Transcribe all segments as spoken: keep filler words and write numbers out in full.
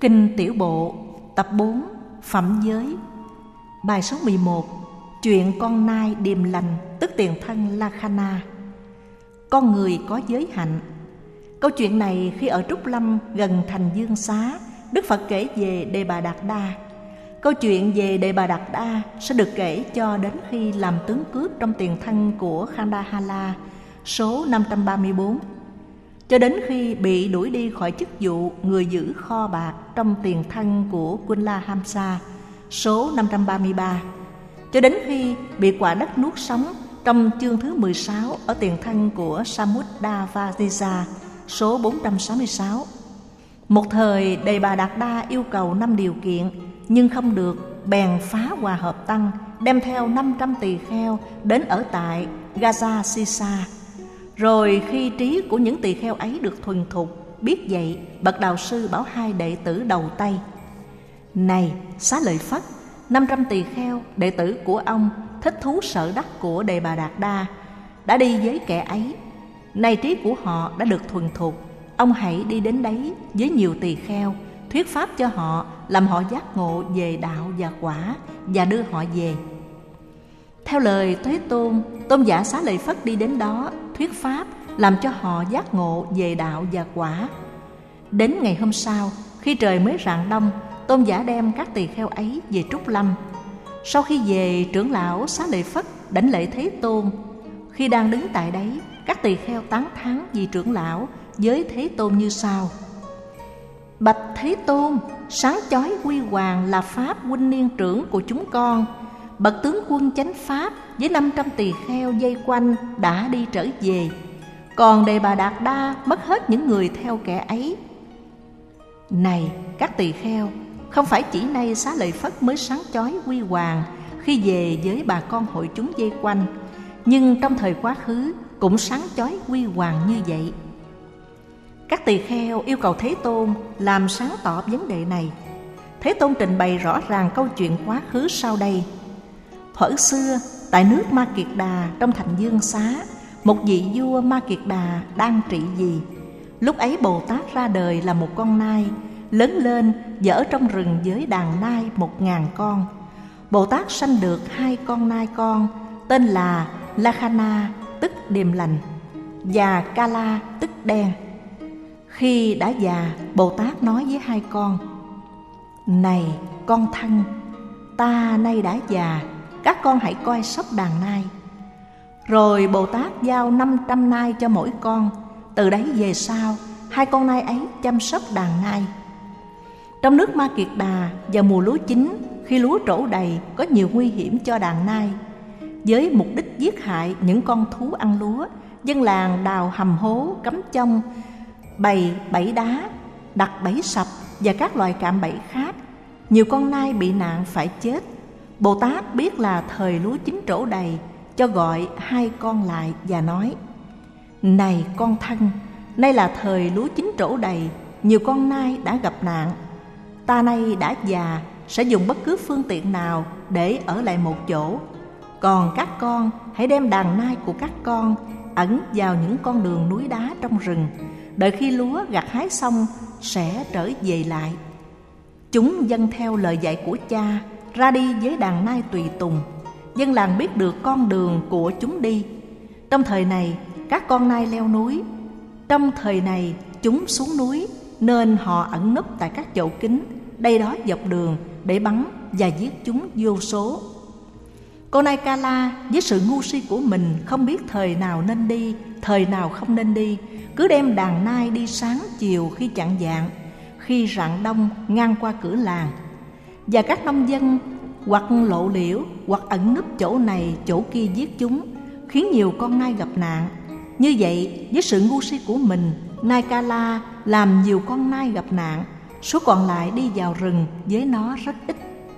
Kinh Tiểu Bộ, tập bốn, Phẩm Giới. Bài số mười một, Chuyện con nai điềm lành, tức tiền thân Lakhana. Con người có giới hạnh. Câu chuyện này khi ở Trúc Lâm gần thành Dương Xá, Đức Phật kể về Đề Bà Đạt Đa. Câu chuyện về Đề Bà Đạt Đa sẽ được kể cho đến khi làm tướng cướp trong tiền thân của Khandahala, số năm trăm ba mươi bốn, cho đến khi bị đuổi đi khỏi chức vụ người giữ kho bạc trong tiền thân của Kunla Hamsa, số năm trăm ba mươi ba, cho đến khi bị quả đất nuốt sống trong chương thứ mười sáu ở tiền thân của Samuddavajisa, số bốn trăm sáu mươi sáu. Một thời Đề Bà Đạt Đa yêu cầu năm điều kiện, nhưng không được, bèn phá Hòa Hợp Tăng, đem theo năm trăm tỳ kheo đến ở tại Gaza Sisa. Rồi khi trí của những tỳ kheo ấy được thuần thục, biết vậy, bậc đạo sư bảo hai đệ tử đầu tay: Này Xá Lợi Phất, năm trăm tỳ kheo đệ tử của ông thích thú sở đắc của Đề Bà Đạt Đa đã đi với kẻ ấy. Nay trí của họ đã được thuần thục, ông hãy đi đến đấy với nhiều tỳ kheo, thuyết pháp cho họ, làm họ giác ngộ về đạo và quả, và đưa họ về. Theo lời Thế Tôn, tôn giả Xá Lợi Phất đi đến đó thuyết pháp, làm cho họ giác ngộ về đạo và quả. Đến ngày hôm sau, khi trời mới rạng đông, tôn giả đem các tỳ kheo ấy về Trúc Lâm. Sau khi về, trưởng lão Xá Lợi Phất đảnh lễ Thế Tôn. Khi đang đứng tại đấy, các tỳ kheo tán thán vì trưởng lão với Thế Tôn như sau: Bạch Thế Tôn, sáng chói huy hoàng là pháp huynh niên trưởng của chúng con. Bậc tướng quân chánh pháp với năm trăm tỳ kheo dây quanh đã đi trở về, còn Đề Bà Đạt Đa mất hết những người theo kẻ ấy. Này các tỳ kheo, không phải chỉ nay Xá Lợi Phất mới sáng chói huy hoàng khi về với bà con hội chúng dây quanh, nhưng trong thời quá khứ cũng sáng chói huy hoàng như vậy. Các tỳ kheo yêu cầu Thế Tôn làm sáng tỏ vấn đề này. Thế Tôn trình bày rõ ràng câu chuyện quá khứ sau đây. Thuở xưa, tại nước Ma Kiệt Đà trong thành Dương Xá, một vị vua Ma Kiệt Đà đang trị vì. Lúc ấy Bồ Tát ra đời là một con nai, lớn lên và ở trong rừng với đàn nai một ngàn con. Bồ Tát sanh được hai con nai con, tên là Lakhana tức điềm lành và Kala tức đen. Khi đã già, Bồ Tát nói với hai con: Này con thân, ta nay đã già, các con hãy coi sóc đàn nai. Rồi Bồ Tát giao năm trăm nai cho mỗi con. Từ đấy về sau, hai con nai ấy chăm sóc đàn nai. Trong nước Ma Kiệt Đà, vào mùa lúa chín, khi lúa trổ đầy, có nhiều nguy hiểm cho đàn nai. Với mục đích giết hại những con thú ăn lúa, dân làng đào hầm hố, cắm chông, bày bẫy đá, đặt bẫy sập và các loài cạm bẫy khác. Nhiều con nai bị nạn phải chết. Bồ Tát biết là thời lúa chín trổ đầy, cho gọi hai con lại và nói: Này con thân, nay là thời lúa chín trổ đầy, nhiều con nai đã gặp nạn. Ta nay đã già, sẽ dùng bất cứ phương tiện nào để ở lại một chỗ. Còn các con hãy đem đàn nai của các con ẩn vào những con đường núi đá trong rừng. Đợi khi lúa gặt hái xong sẽ trở về lại. Chúng dâng theo lời dạy của cha, ra đi với đàn nai tùy tùng. Dân làng biết được con đường của chúng đi. Trong thời này các con nai leo núi, trong thời này chúng xuống núi, nên họ ẩn núp tại các chậu kính đây đó dọc đường để bắn và giết chúng vô số. Con nai Kala với sự ngu si của mình không biết thời nào nên đi, thời nào không nên đi, cứ đem đàn nai đi sáng chiều khi chạng vạng, khi rạng đông ngang qua cửa làng. Và các nông dân hoặc lộ liễu hoặc ẩn núp chỗ này chỗ kia giết chúng, khiến nhiều con nai gặp nạn. Như vậy, với sự ngu si của mình, nai Kala làm nhiều con nai gặp nạn, số còn lại đi vào rừng với nó rất ít.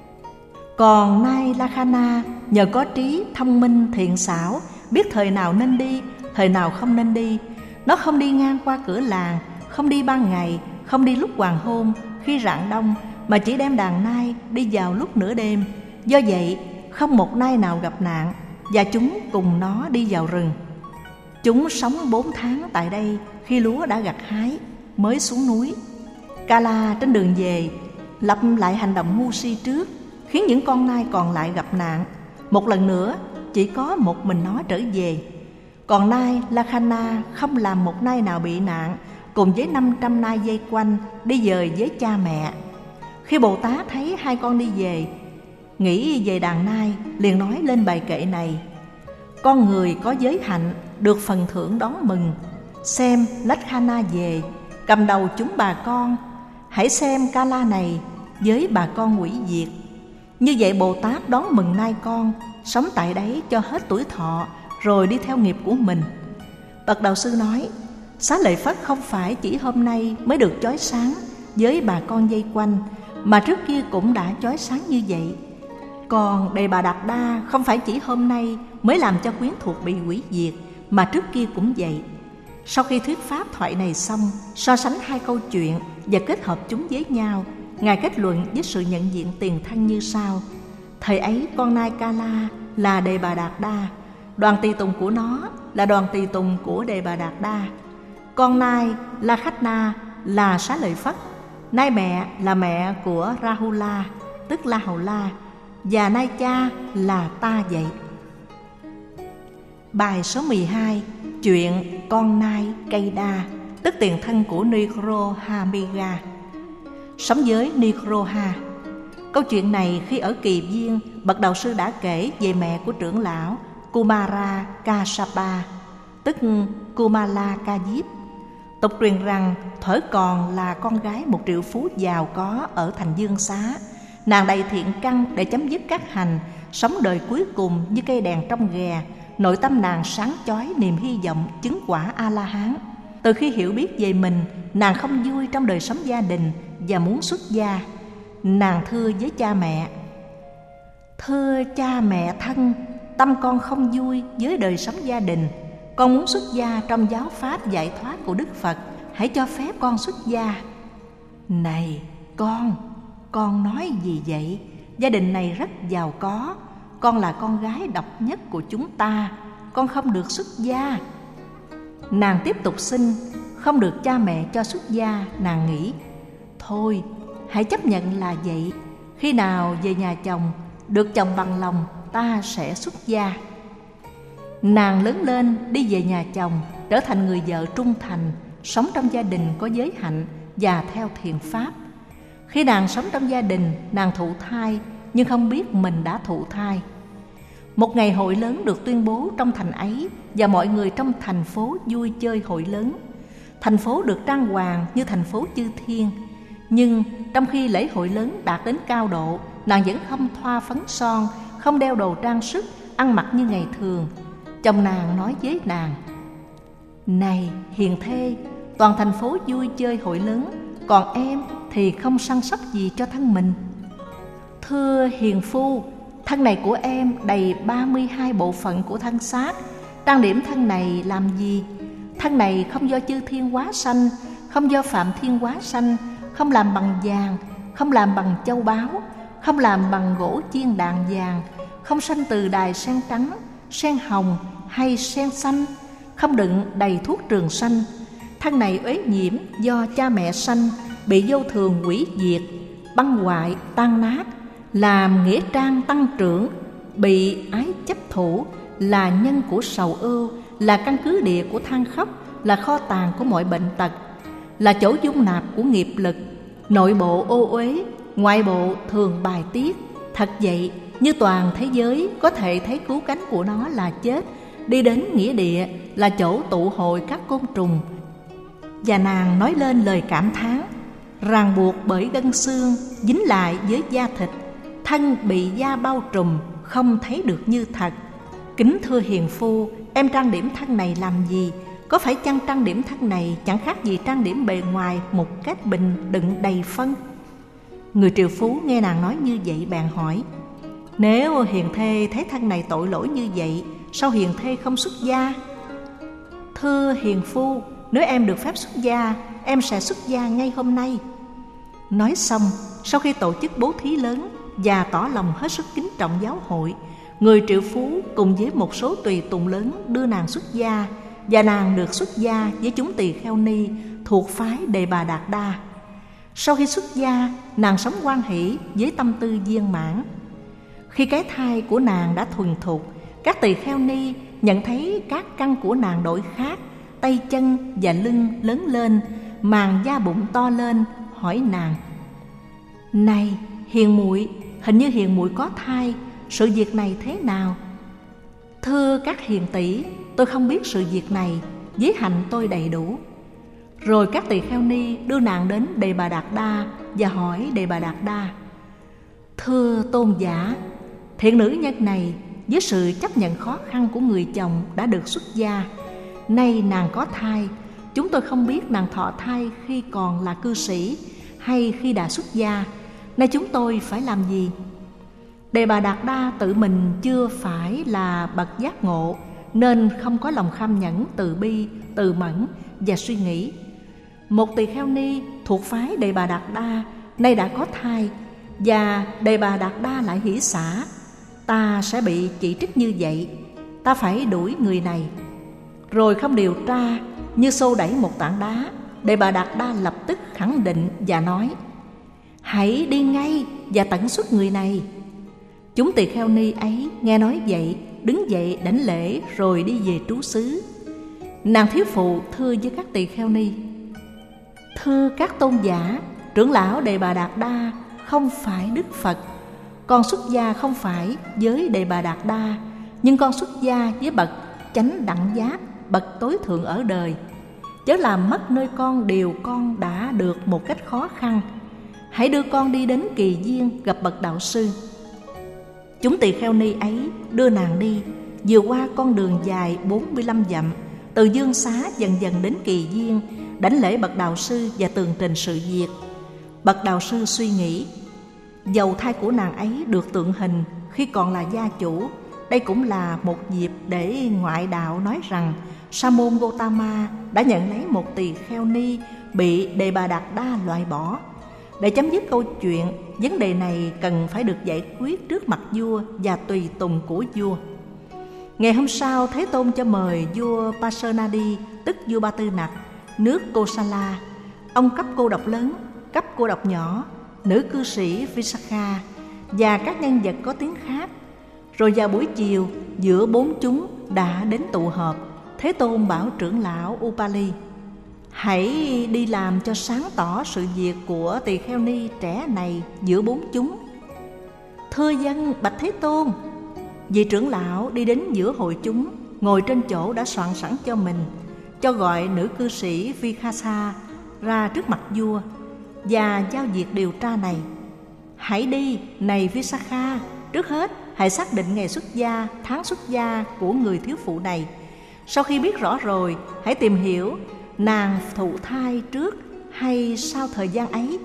Còn nai Lakhana nhờ có trí thông minh thiện xảo, biết thời nào nên đi, thời nào không nên đi. Nó không đi ngang qua cửa làng, không đi ban ngày, không đi lúc hoàng hôn, khi rạng đông, mà chỉ đem đàn nai đi vào lúc nửa đêm. Do vậy, không một nai nào gặp nạn, và chúng cùng nó đi vào rừng. Chúng sống bốn tháng tại đây, khi lúa đã gặt hái mới xuống núi. Kala trên đường về lặp lại hành động ngu si trước, khiến những con nai còn lại gặp nạn. Một lần nữa, chỉ có một mình nó trở về. Còn nai Lakhana không làm một nai nào bị nạn, cùng với năm trăm nai dây quanh đi dời với cha mẹ. Khi Bồ Tát thấy hai con đi về, nghĩ về đàn nai, liền nói lên bài kệ này: con người có giới hạnh, được phần thưởng đón mừng. Xem Lakhana về, cầm đầu chúng bà con. Hãy xem Kala này với bà con hủy diệt. Như vậy Bồ Tát đón mừng nai con, sống tại đấy cho hết tuổi thọ, rồi đi theo nghiệp của mình. Bậc đạo sư nói, Xá Lợi Phất không phải chỉ hôm nay mới được chói sáng với bà con dây quanh, mà trước kia cũng đã chói sáng như vậy. Còn Đề Bà Đạt Đa không phải chỉ hôm nay mới làm cho quyến thuộc bị hủy diệt, mà trước kia cũng vậy. Sau khi thuyết pháp thoại này xong, so sánh hai câu chuyện và kết hợp chúng với nhau, Ngài kết luận với sự nhận diện tiền thân như sau: thời ấy con nai Kala là Đề Bà Đạt Đa, đoàn tùy tùng của nó là đoàn tùy tùng của Đề Bà Đạt Đa. Con nai Lakhana là Xá Lợi Phất, nai mẹ là mẹ của Rahula, tức La Hầu La, và nai cha là ta vậy. Bài số mười hai, chuyện con nai Keida, tức tiền thân của Nigroha. Sống với Nigroha. Câu chuyện này khi ở Kỳ Viên, bậc đạo sư đã kể về mẹ của trưởng lão Kumara Kassapa, tức Kumala Ca Diếp. Tục truyền rằng thuở còn là con gái một triệu phú giàu có ở thành Dương Xá. Nàng đầy thiện căn để chấm dứt các hành, sống đời cuối cùng như cây đèn trong ghè. Nội tâm nàng sáng chói niềm hy vọng chứng quả A-la-hán. Từ khi hiểu biết về mình, nàng không vui trong đời sống gia đình và muốn xuất gia. Nàng thưa với cha mẹ: thưa cha mẹ thân, tâm con không vui với đời sống gia đình. Con muốn xuất gia trong giáo pháp giải thoát của Đức Phật, hãy cho phép con xuất gia. Này con, con nói gì vậy? Gia đình này rất giàu có, con là con gái độc nhất của chúng ta, con không được xuất gia. Nàng tiếp tục xin, không được cha mẹ cho xuất gia. Nàng nghĩ, thôi hãy chấp nhận là vậy, khi nào về nhà chồng, được chồng bằng lòng, ta sẽ xuất gia. Nàng lớn lên đi về nhà chồng, trở thành người vợ trung thành, sống trong gia đình có giới hạnh và theo thiện pháp. Khi nàng sống trong gia đình, nàng thụ thai nhưng không biết mình đã thụ thai. Một ngày hội lớn được tuyên bố trong thành ấy, và mọi người trong thành phố vui chơi hội lớn. Thành phố được trang hoàng như thành phố chư thiên. Nhưng trong khi lễ hội lớn đạt đến cao độ, nàng vẫn không thoa phấn son, không đeo đồ trang sức, ăn mặc như ngày thường. Chồng nàng nói với nàng: này hiền thê, toàn thành phố vui chơi hội lớn, còn em thì không săn sóc gì cho thân mình. Thưa hiền phu, thân này của em đầy ba mươi hai bộ phận của thân xác, trang điểm thân này làm gì? Thân này không do chư thiên hóa sanh, không do phạm thiên hóa sanh, không làm bằng vàng, không làm bằng châu báu, không làm bằng gỗ chiên đàn vàng, không sanh từ đài sen trắng, sen hồng hay sen xanh, không đựng đầy thuốc trường sanh. Thân này uế nhiễm do cha mẹ sanh, bị vô thường hủy diệt, băng hoại tan nát, làm nghĩa trang tăng trưởng, bị ái chấp thủ, là nhân của sầu ưu, là căn cứ địa của than khóc, là kho tàng của mọi bệnh tật, là chỗ dung nạp của nghiệp lực. Nội bộ ô uế, ngoại bộ thường bài tiết. Thật vậy, như toàn thế giới có thể thấy cứu cánh của nó là chết, đi đến nghĩa địa là chỗ tụ hội các côn trùng. Và nàng nói lên lời cảm thán: ràng buộc bởi gân xương, dính lại với da thịt, thân bị da bao trùm, không thấy được như thật. Kính thưa hiền phu, em trang điểm thân này làm gì? Có phải chăng trang điểm thân này chẳng khác gì trang điểm bề ngoài một cái bình đựng đầy phân? Người triệu phú nghe nàng nói như vậy bèn hỏi: nếu hiền thê thấy thân này tội lỗi như vậy, sao hiền thê không xuất gia? Thưa hiền phu, nếu em được phép xuất gia, em sẽ xuất gia ngay hôm nay. Nói xong, sau khi tổ chức bố thí lớn và tỏ lòng hết sức kính trọng giáo hội, người triệu phú cùng với một số tùy tùng lớn đưa nàng xuất gia, và nàng được xuất gia với chúng tỳ kheo ni thuộc phái Đề Bà Đạt Đa. Sau khi xuất gia, nàng sống hoan hỷ với tâm tư viên mãn. Khi cái thai của nàng đã thuần thục, các tỳ kheo ni nhận thấy các căn của nàng đổi khác, tay chân và lưng lớn lên, màng da bụng to lên, hỏi nàng: "Này hiền muội, hình như hiền muội có thai, sự việc này thế nào?" "Thưa các hiền tỷ, tôi không biết sự việc này, giới hạnh tôi đầy đủ." Rồi các tỳ kheo ni đưa nàng đến Đề Bà Đạt Đa và hỏi Đề Bà Đạt Đa: "Thưa tôn giả, thiện nữ nhân này với sự chấp nhận khó khăn của người chồng đã được xuất gia, nay nàng có thai, chúng tôi không biết nàng thọ thai khi còn là cư sĩ hay khi đã xuất gia, nay chúng tôi phải làm gì?" Đề Bà Đạt Đa tự mình chưa phải là bậc giác ngộ, nên không có lòng kham nhẫn, từ bi, từ mẫn và suy nghĩ: một tỳ kheo ni thuộc phái Đề Bà Đạt Đa nay đã có thai, và Đề Bà Đạt Đa lại hỷ xả, ta sẽ bị chỉ trích như vậy, ta phải đuổi người này. Rồi không điều tra, như xô đẩy một tảng đá, Đề Bà Đạt Đa lập tức khẳng định và nói: "Hãy đi ngay và tẩn xuất người này." Chúng tỳ kheo ni ấy nghe nói vậy, đứng dậy đảnh lễ rồi đi về trú xứ. Nàng thiếu phụ thưa với các tỳ kheo ni: "Thưa các tôn giả, trưởng lão Đề Bà Đạt Đa không phải Đức Phật. Con xuất gia không phải với Đề Bà Đạt Đa, nhưng con xuất gia với bậc chánh đẳng giác, bậc tối thượng ở đời. Chớ làm mất nơi con điều con đã được một cách khó khăn. Hãy đưa con đi đến Kỳ Viên gặp bậc đạo sư." Chúng tỳ kheo ni ấy đưa nàng đi, vừa qua con đường dài bốn mươi lăm dặm, từ Dương Xá dần dần đến Kỳ Viên, đảnh lễ bậc đạo sư và tường trình sự việc. Bậc đạo sư suy nghĩ: dầu thai của nàng ấy được tượng hình khi còn là gia chủ, đây cũng là một dịp để ngoại đạo nói rằng Sa môn Gotama đã nhận lấy một tỳ kheo ni bị Đề Bà Đạt Đa loại bỏ. Để chấm dứt câu chuyện, vấn đề này cần phải được giải quyết trước mặt vua và tùy tùng của vua. Ngày hôm sau, Thế Tôn cho mời vua Pasenadi, tức vua Ba Tư Nặc, nước Kosala. Ông cấp cô độc lớn, cấp cô độc nhỏ, nữ cư sĩ Visakha và các nhân vật có tiếng khác. Rồi vào buổi chiều, giữa bốn chúng đã đến tụ họp. Thế Tôn bảo trưởng lão Upali: "Hãy đi làm cho sáng tỏ sự việc của tỳ kheo ni trẻ này giữa bốn chúng." "Thưa dân bạch Thế Tôn." Vị trưởng lão đi đến giữa hội chúng, ngồi trên chỗ đã soạn sẵn cho mình, cho gọi nữ cư sĩ Vikhasa ra trước mặt vua và giao việc điều tra này. "Hãy đi, này Visakha, trước hết hãy xác định ngày xuất gia, tháng xuất gia của người thiếu phụ này. Sau khi biết rõ rồi, hãy tìm hiểu nàng thụ thai trước hay sau thời gian ấy."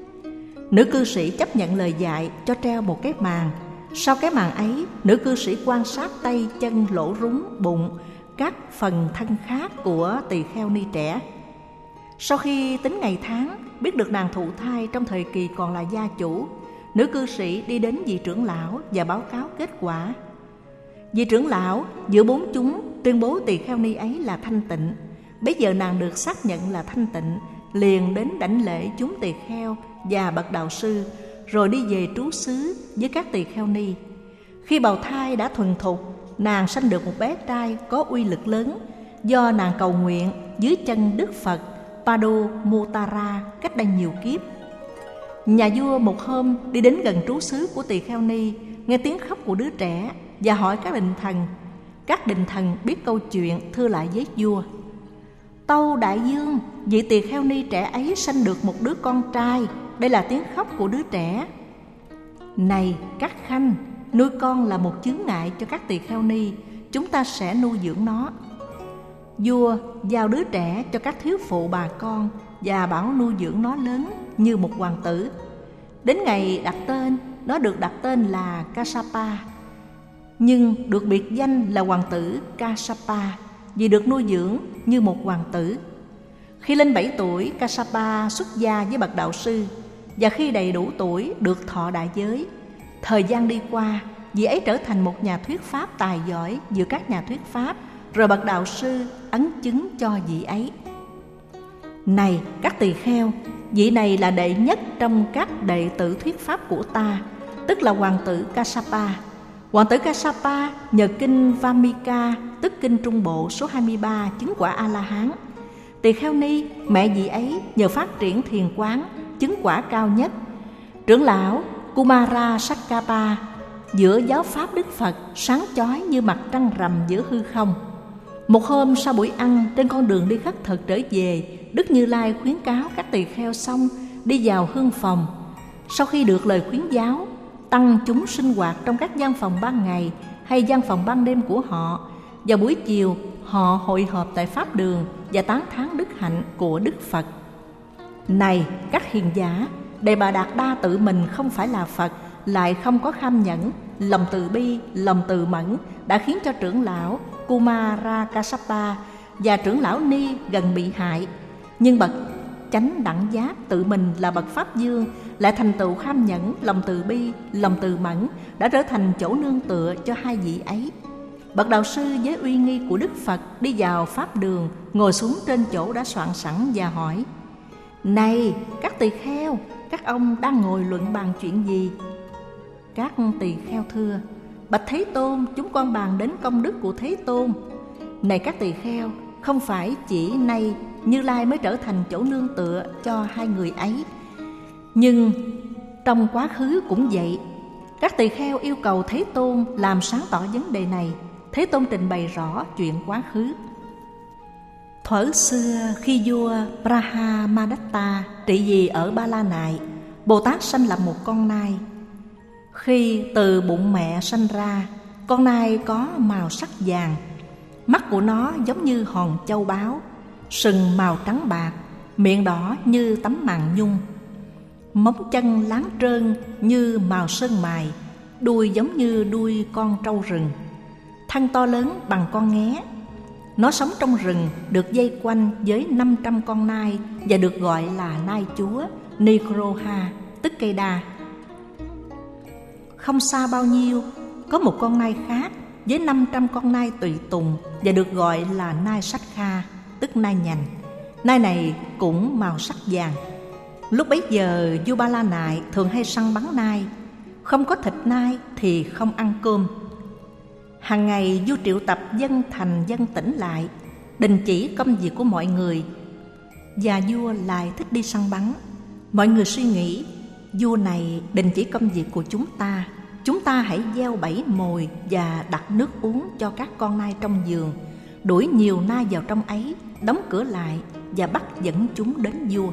Nữ cư sĩ chấp nhận lời dạy, cho treo một cái màn. Sau cái màn ấy, nữ cư sĩ quan sát tay, chân, lỗ rúng, bụng, các phần thân khác của tỳ kheo ni trẻ. Sau khi tính ngày tháng, biết được nàng thụ thai trong thời kỳ còn là gia chủ, nữ cư sĩ đi đến vị trưởng lão và báo cáo kết quả. Vị trưởng lão giữa bốn chúng tuyên bố tỳ kheo ni ấy là thanh tịnh. Bây giờ nàng được xác nhận là thanh tịnh, liền đến đảnh lễ chúng tỳ kheo và bậc đạo sư, rồi đi về trú xứ với các tỳ kheo ni. Khi bào thai đã thuần thục, nàng sanh được một bé trai có uy lực lớn, do nàng cầu nguyện dưới chân Đức Phật Padumutara cách đây nhiều kiếp. Nhà vua một hôm đi đến gần trú xứ của tỳ kheo ni, nghe tiếng khóc của đứa trẻ và hỏi các đình thần. Các đình thần biết câu chuyện, thưa lại với vua: "Tâu đại vương, vị tỳ kheo ni trẻ ấy sanh được một đứa con trai, đây là tiếng khóc của đứa trẻ." "Này các khanh, nuôi con là một chướng ngại cho các tỳ kheo ni, chúng ta sẽ nuôi dưỡng nó." Vua giao đứa trẻ cho các thiếu phụ bà con và bảo nuôi dưỡng nó lớn như một hoàng tử. Đến ngày đặt tên, nó được đặt tên là Kassapa, nhưng được biệt danh là hoàng tử Kassapa vì được nuôi dưỡng như một hoàng tử. Khi lên bảy tuổi, Kassapa xuất gia với bậc đạo sư, và khi đầy đủ tuổi được thọ đại giới. Thời gian đi qua, vị ấy trở thành một nhà thuyết pháp tài giỏi giữa các nhà thuyết pháp, rồi bậc đạo sư ấn chứng cho vị ấy. Này các tỳ kheo, vị này là đệ nhất trong các đệ tử thuyết pháp của ta, tức là hoàng tử Kassapa. Hoàng tử Kassapa nhờ kinh Vamika, tức kinh Trung Bộ số hai mươi ba, chứng quả A-la-hán. Tỳ kheo ni, mẹ vị ấy nhờ phát triển thiền quán, chứng quả cao nhất. Trưởng lão Kumara Sakkapa, giữa giáo pháp Đức Phật sáng chói như mặt trăng rằm giữa hư không. Một hôm sau buổi ăn, trên con đường đi khất thực trở về, Đức Như Lai khuyến cáo các tỳ kheo xong đi vào hương phòng. Sau khi được lời khuyến giáo, tăng chúng sinh hoạt trong các gian phòng ban ngày hay gian phòng ban đêm của họ. Vào buổi chiều, họ hội họp tại pháp đường và tán thán đức hạnh của Đức Phật. Này các hiền giả, Đề Bà Đạt Đa tự mình không phải là Phật, lại không có kham nhẫn, lòng từ bi, lòng từ mẫn đã khiến cho trưởng lão Kumara Kassapa và trưởng lão Ni gần bị hại. Nhưng bậc chánh đẳng giác tự mình là bậc Pháp Dương lại thành tựu kham nhẫn, lòng từ bi, lòng từ mẫn đã trở thành chỗ nương tựa cho hai vị ấy. Bậc đạo sư với uy nghi của Đức Phật đi vào pháp đường, ngồi xuống trên chỗ đã soạn sẵn và hỏi: Này các tỳ kheo, các ông đang ngồi luận bàn chuyện gì? Các tỳ kheo thưa: Bạch Thế Tôn, chúng con bàn đến công đức của Thế Tôn. Này các tỳ kheo, không phải chỉ nay Như Lai mới trở thành chỗ nương tựa cho hai người ấy, nhưng trong quá khứ cũng vậy. Các tỳ kheo yêu cầu Thế Tôn làm sáng tỏ vấn đề này. Thế Tôn trình bày rõ chuyện quá khứ. Thuở xưa khi vua Brahmadatta trị vì ở Ba La Nại, Bồ Tát sanh lập một con nai. Khi từ bụng mẹ sanh ra, con nai có màu sắc vàng, mắt của nó giống như hòn châu báu, sừng màu trắng bạc, miệng đỏ như tấm màn nhung, móng chân láng trơn như màu sơn mài, đuôi giống như đuôi con trâu rừng, thân to lớn bằng con nghé. Nó sống trong rừng, được dây quanh với năm trăm con nai và được gọi là nai chúa Nikroha, tức cây đa. Không xa bao nhiêu, có một con nai khác với năm trăm con nai tùy tùng và được gọi là nai sách kha, tức nai nhành. Nai này cũng màu sắc vàng. Lúc bấy giờ vua Ba La Nại thường hay săn bắn nai, không có thịt nai thì không ăn cơm. Hàng ngày vua triệu tập dân thành dân tỉnh lại, đình chỉ công việc của mọi người, và vua lại thích đi săn bắn. Mọi người suy nghĩ: vua này đình chỉ công việc của chúng ta, chúng ta hãy gieo bẫy mồi và đặt nước uống cho các con nai trong vườn, đuổi nhiều nai vào trong ấy, đóng cửa lại và bắt dẫn chúng đến vua.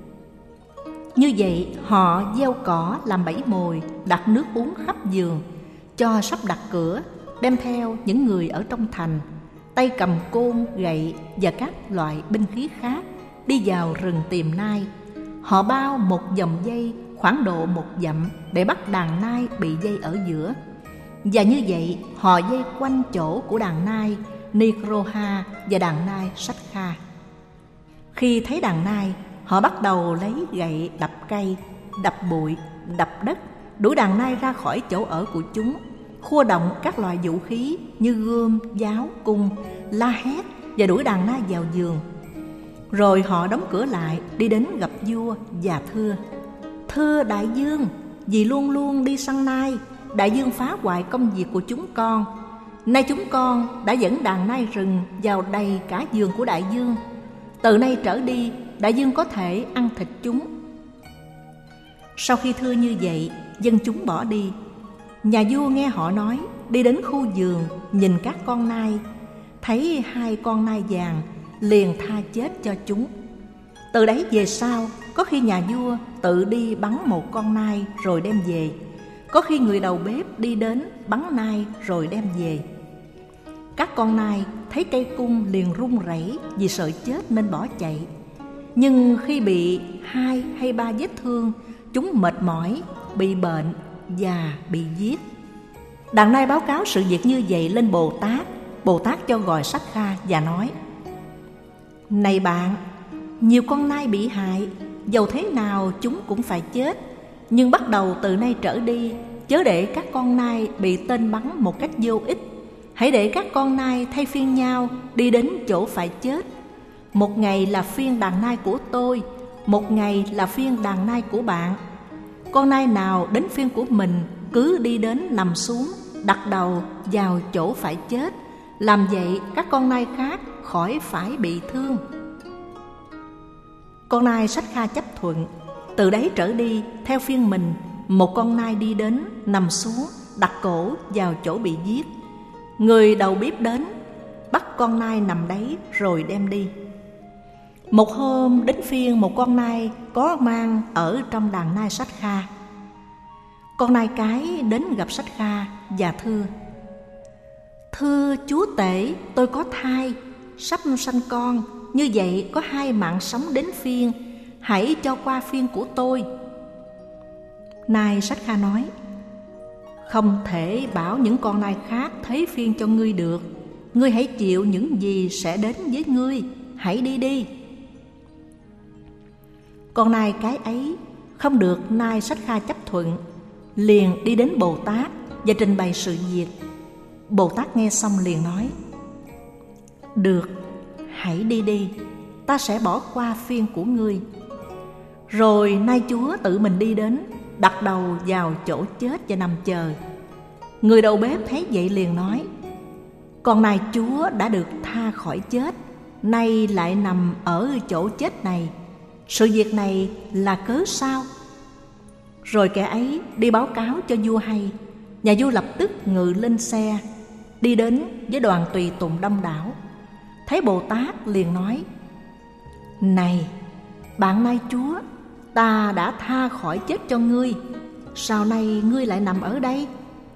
Như vậy họ gieo cỏ làm bẫy mồi, đặt nước uống khắp vườn, cho sắp đặt cửa, đem theo những người ở trong thành, tay cầm côn, gậy và các loại binh khí khác, đi vào rừng tìm nai. Họ bao một vòng dây khoảng độ một dặm để bắt đàn nai bị dây ở giữa, và như vậy họ dây quanh chỗ của đàn nai Nikroha và đàn nai sách kha. Khi thấy đàn nai, họ bắt đầu lấy gậy đập cây, đập bụi, đập đất, đuổi đàn nai ra khỏi chỗ ở của chúng, khua động các loại vũ khí như gươm, giáo, cung, la hét và đuổi đàn nai vào vườn. Rồi họ đóng cửa lại, đi đến gặp vua và thưa: Thưa đại vương, vì luôn luôn đi săn nai, đại vương phá hoại công việc của chúng con. Nay chúng con đã dẫn đàn nai rừng vào đầy cả vườn của đại vương. Từ nay trở đi, đại vương có thể ăn thịt chúng. Sau khi thưa như vậy, dân chúng bỏ đi. Nhà vua nghe họ nói, đi đến khu vườn, nhìn các con nai, thấy hai con nai vàng, liền tha chết cho chúng. Từ đấy về sau, có khi nhà vua tự đi bắn một con nai rồi đem về, có khi người đầu bếp đi đến bắn nai rồi đem về. Các con nai thấy cây cung liền run rẩy vì sợ chết nên bỏ chạy. Nhưng khi bị hai hay ba vết thương, chúng mệt mỏi, bị bệnh và bị giết. Đàn nai báo cáo sự việc như vậy lên Bồ Tát. Bồ Tát cho gọi Sách Kha và nói: Này bạn, nhiều con nai bị hại, dầu thế nào chúng cũng phải chết. Nhưng bắt đầu từ nay trở đi, chớ để các con nai bị tên bắn một cách vô ích. Hãy để các con nai thay phiên nhau đi đến chỗ phải chết. Một ngày là phiên đàn nai của tôi, một ngày là phiên đàn nai của bạn. Con nai nào đến phiên của mình cứ đi đến nằm xuống, đặt đầu vào chỗ phải chết. Làm vậy các con nai khác khỏi phải bị thương. Con nai Sách Kha chấp thuận. Từ đấy trở đi, theo phiên mình, một con nai đi đến, nằm xuống, đặt cổ vào chỗ bị giết. Người đầu bếp đến, bắt con nai nằm đấy rồi đem đi. Một hôm đến phiên một con nai có mang ở trong đàn nai Sách Kha. Con nai cái đến gặp Sách Kha và thưa: Thưa chúa tể, tôi có thai, sắp sanh con, như vậy có hai mạng sống đến phiên, hãy cho qua phiên của tôi. Nai Sách Kha nói: Không thể bảo những con nai khác thấy phiên cho ngươi được. Ngươi hãy chịu những gì sẽ đến với ngươi, hãy đi đi. Con nai cái ấy không được nai Sách Kha chấp thuận, liền đi đến Bồ Tát và trình bày sự việc. Bồ Tát nghe xong liền nói: Được, hãy đi đi, ta sẽ bỏ qua phiên của ngươi. Rồi nai chúa tự mình đi đến, đặt đầu vào chỗ chết và nằm chờ. Người đầu bếp thấy vậy liền nói: Con nai chúa đã được tha khỏi chết, nay lại nằm ở chỗ chết này, sự việc này là cớ sao? Rồi kẻ ấy đi báo cáo cho vua hay. Nhà vua lập tức ngự lên xe, đi đến với đoàn tùy tùng đông đảo. Thấy Bồ Tát liền nói: Này, bạn nai chúa, ta đã tha khỏi chết cho ngươi, sao nay ngươi lại nằm ở đây?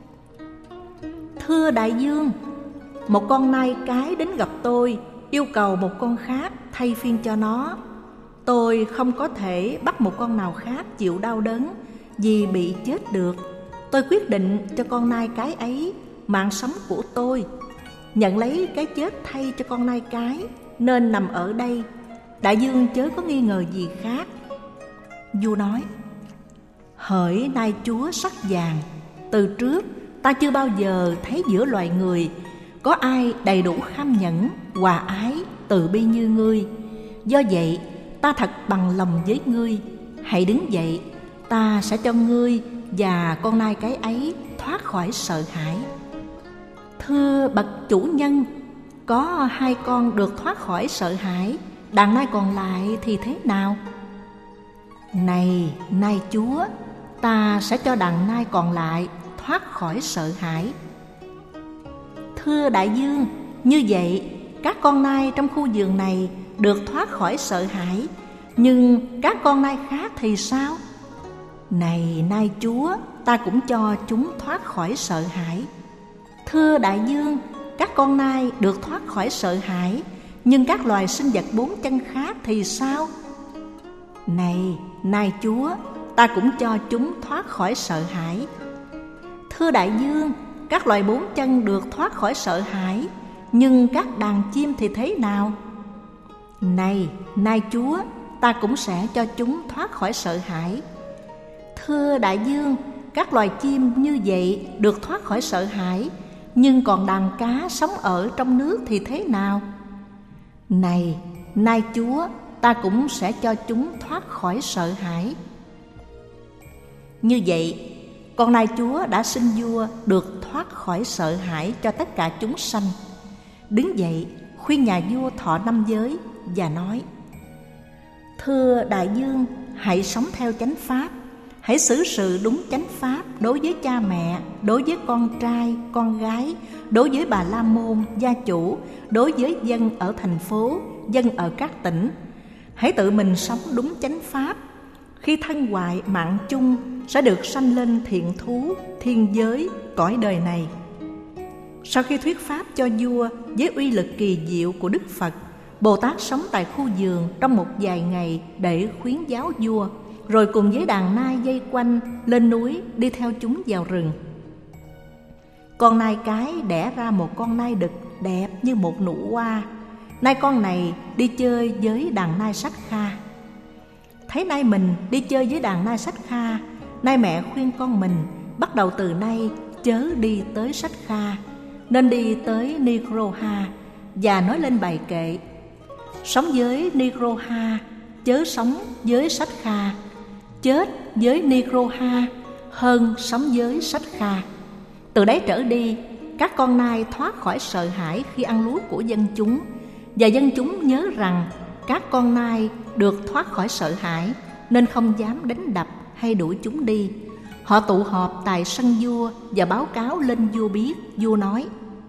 Thưa đại vương, một con nai cái đến gặp tôi, yêu cầu một con khác thay phiên cho nó. Tôi không có thể bắt một con nào khác chịu đau đớn vì bị chết được. Tôi quyết định cho con nai cái ấy mạng sống của tôi, nhận lấy cái chết thay cho con nai cái, nên nằm ở đây. Đại vương chớ có nghi ngờ gì khác. Vua nói: Hỡi nai chúa sắc vàng, từ trước ta chưa bao giờ thấy giữa loài người có ai đầy đủ kham nhẫn, hòa ái, từ bi như ngươi. Do vậy ta thật bằng lòng với ngươi. Hãy đứng dậy, ta sẽ cho ngươi và con nai cái ấy thoát khỏi sợ hãi. Thưa bậc chủ nhân, có hai con được thoát khỏi sợ hãi, đàn nai còn lại thì thế nào? Này nai chúa, ta sẽ cho đàn nai còn lại thoát khỏi sợ hãi. Thưa đại vương, như vậy các con nai trong khu vườn này được thoát khỏi sợ hãi, nhưng các con nai khác thì sao? Này nai chúa, ta cũng cho chúng thoát khỏi sợ hãi. Thưa đại vương, các con nai được thoát khỏi sợ hãi, nhưng các loài sinh vật bốn chân khác thì sao? Này nai chúa, ta cũng cho chúng thoát khỏi sợ hãi. Thưa đại vương, các loài bốn chân được thoát khỏi sợ hãi, nhưng các đàn chim thì thế nào? Này nai chúa, ta cũng sẽ cho chúng thoát khỏi sợ hãi. Thưa đại vương, các loài chim như vậy được thoát khỏi sợ hãi, nhưng còn đàn cá sống ở trong nước thì thế nào? Này nai chúa, ta cũng sẽ cho chúng thoát khỏi sợ hãi. Như vậy, con nai chúa đã xin vua được thoát khỏi sợ hãi cho tất cả chúng sanh. Đứng dậy khuyên nhà vua thọ năm giới và nói: Thưa đại vương, hãy sống theo chánh pháp, hãy xử sự đúng chánh pháp đối với cha mẹ, đối với con trai, con gái, đối với bà la môn, gia chủ, đối với dân ở thành phố, dân ở các tỉnh. Hãy tự mình sống đúng chánh pháp. Khi thân hoại mạng chung sẽ được sanh lên thiện thú, thiên giới, cõi đời này. Sau khi thuyết pháp cho vua với uy lực kỳ diệu của Đức Phật, Bồ Tát sống tại khu vườn trong một vài ngày để khuyến giáo vua, rồi cùng với đàn nai dây quanh lên núi đi theo chúng vào rừng. Con nai cái đẻ ra một con nai đực đẹp như một nụ hoa. Nai con này đi chơi với đàn nai Sách Kha. Thấy nai mình đi chơi với đàn nai Sách Kha, nai mẹ khuyên con mình bắt đầu từ nay chớ đi tới Sách Kha, nên đi tới Nigroha và nói lên bài kệ: Sống với Nigroha chớ sống với Sách Kha, chết với Nigroha hơn sống với Sách Kha. Từ đấy trở đi, các con nai thoát khỏi sợ hãi khi ăn lúa của dân chúng, và dân chúng nhớ rằng các con nai được thoát khỏi sợ hãi nên không dám đánh đập hay đuổi chúng đi. Họ tụ họp tại sân vua và báo cáo lên vua biết. Vua nói: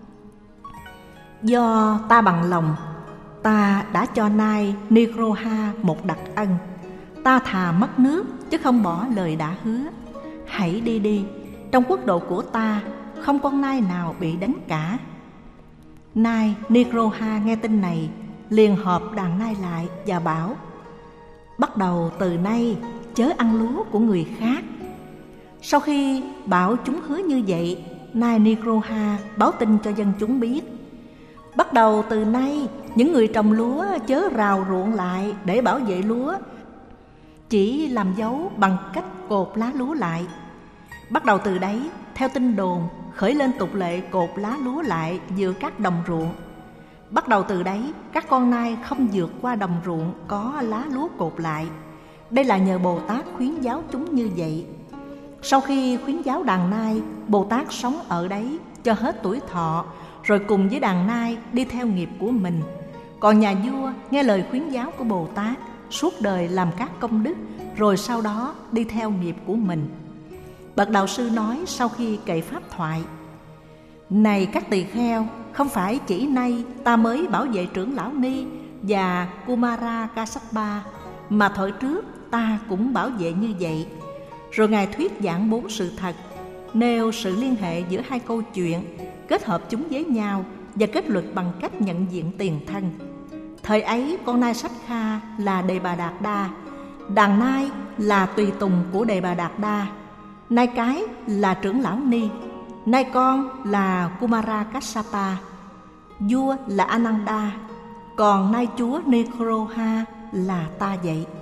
do ta bằng lòng, ta đã cho nai Nigroha một đặc ân. Ta thà mất nước chứ không bỏ lời đã hứa. Hãy đi đi, trong quốc độ của ta không con nai nào bị đánh cả. Nai Nigroha nghe tin này liền họp đàn nai lại và bảo: bắt đầu từ nay chớ ăn lúa của người khác. Sau khi bảo chúng hứa như vậy, nai Nigroha báo tin cho dân chúng biết: bắt đầu từ nay, những người trồng lúa chớ rào ruộng lại để bảo vệ lúa, chỉ làm dấu bằng cách cột lá lúa lại. Bắt đầu từ đấy, theo tin đồn, khởi lên tục lệ cột lá lúa lại giữa các đồng ruộng. Bắt đầu từ đấy, các con nai không vượt qua đồng ruộng có lá lúa cột lại. Đây là nhờ Bồ Tát khuyến giáo chúng như vậy. Sau khi khuyến giáo đàn nai, Bồ Tát sống ở đấy cho hết tuổi thọ, rồi cùng với đàn nai đi theo nghiệp của mình. Còn nhà vua nghe lời khuyến giáo của Bồ Tát, suốt đời làm các công đức, rồi sau đó đi theo nghiệp của mình. Bậc đạo sư nói sau khi kệ pháp thoại: này các tỳ kheo, không phải chỉ nay ta mới bảo vệ trưởng lão Ni và Kumara Kassapa, mà thời trước ta cũng bảo vệ như vậy. Rồi Ngài thuyết giảng bốn sự thật, nêu sự liên hệ giữa hai câu chuyện, kết hợp chúng với nhau và kết luận bằng cách nhận diện tiền thân. Thời ấy, con nai Sách Kha là Đề Bà Đạt Đa, đàn nai là tùy tùng của Đề Bà Đạt Đa, nai cái là trưởng lão Ni, nai con là Kumara Kassapa, vua là Ananda, còn nai chúa Nigroha là ta vậy.